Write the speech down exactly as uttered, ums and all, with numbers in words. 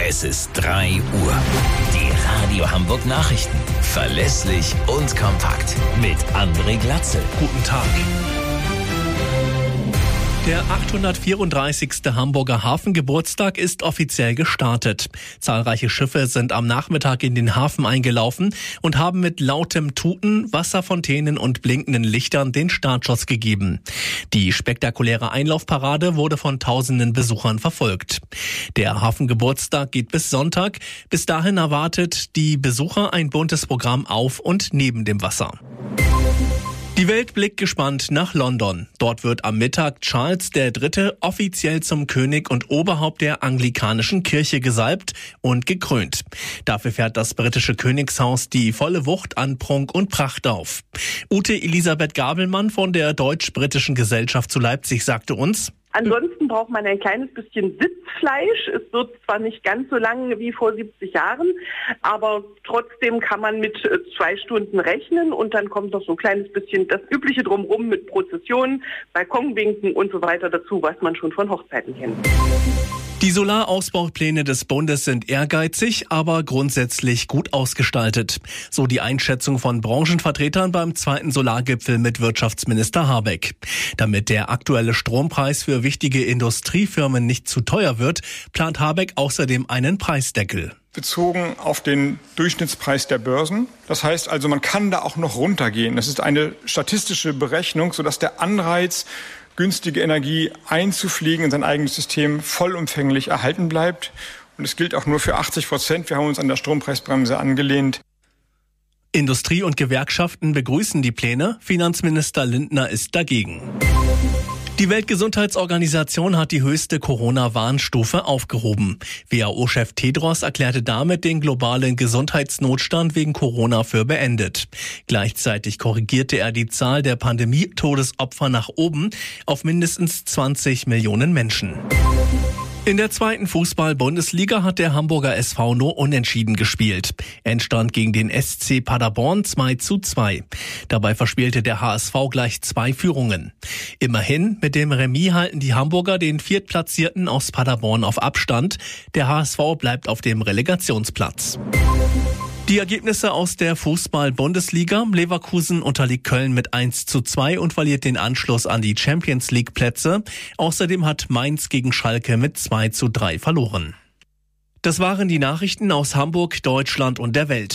Es ist drei Uhr. Die Radio Hamburg Nachrichten. Verlässlich und kompakt. Mit André Glatzel. Guten Tag. Der achthundertvierunddreißigste Hamburger Hafengeburtstag ist offiziell gestartet. Zahlreiche Schiffe sind am Nachmittag in den Hafen eingelaufen und haben mit lautem Tuten, Wasserfontänen und blinkenden Lichtern den Startschuss gegeben. Die spektakuläre Einlaufparade wurde von tausenden Besuchern verfolgt. Der Hafengeburtstag geht bis Sonntag. Bis dahin erwartet die Besucher ein buntes Programm auf und neben dem Wasser. Die Welt blickt gespannt nach London. Dort wird am Mittag Charles der Dritte offiziell zum König und Oberhaupt der anglikanischen Kirche gesalbt und gekrönt. Dafür fährt das britische Königshaus die volle Wucht an Prunk und Pracht auf. Ute Elisabeth Gabelmann von der Deutsch-Britischen Gesellschaft zu Leipzig sagte uns: Ansonsten braucht man ein kleines bisschen Sitzfleisch. Es wird zwar nicht ganz so lang wie vor siebzig Jahren, aber trotzdem kann man mit zwei Stunden rechnen und dann kommt noch so ein kleines bisschen das Übliche drumherum mit Prozessionen, Balkonwinken und so weiter dazu, was man schon von Hochzeiten kennt. Die Solarausbaupläne des Bundes sind ehrgeizig, aber grundsätzlich gut ausgestaltet. So die Einschätzung von Branchenvertretern beim zweiten Solargipfel mit Wirtschaftsminister Habeck. Damit der aktuelle Strompreis für wichtige Industriefirmen nicht zu teuer wird, plant Habeck außerdem einen Preisdeckel. Bezogen auf den Durchschnittspreis der Börsen. Das heißt also, man kann da auch noch runtergehen. Das ist eine statistische Berechnung, sodass der Anreiz, günstige Energie einzufliegen in sein eigenes System, vollumfänglich erhalten bleibt. Und es gilt auch nur für achtzig Prozent. Wir haben uns an der Strompreisbremse angelehnt. Industrie und Gewerkschaften begrüßen die Pläne. Finanzminister Lindner ist dagegen. Die Weltgesundheitsorganisation hat die höchste Corona-Warnstufe aufgehoben. W H O-Chef Tedros erklärte damit den globalen Gesundheitsnotstand wegen Corona für beendet. Gleichzeitig korrigierte er die Zahl der Pandemie-Todesopfer nach oben auf mindestens zwanzig Millionen Menschen. In der zweiten Fußball-Bundesliga hat der Hamburger S V nur unentschieden gespielt. Endstand gegen den S C Paderborn zwei zu zwei. Dabei verspielte der H S V gleich zwei Führungen. Immerhin, mit dem Remis halten die Hamburger den Viertplatzierten aus Paderborn auf Abstand. Der H S V bleibt auf dem Relegationsplatz. Die Ergebnisse aus der Fußball-Bundesliga: Leverkusen unterliegt Köln mit eins zu zwei und verliert den Anschluss an die Champions-League-Plätze. Außerdem hat Mainz gegen Schalke mit zwei zu drei verloren. Das waren die Nachrichten aus Hamburg, Deutschland und der Welt.